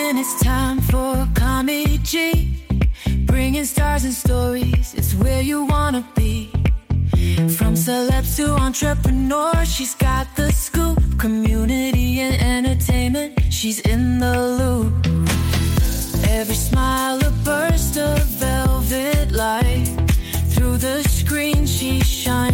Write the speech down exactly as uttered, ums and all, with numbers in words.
when it's time for Comedy G. Bringing stars and stories, it's where you wanna be. From celebs to entrepreneurs, she's got the scoop. Community and entertainment, she's in the loop.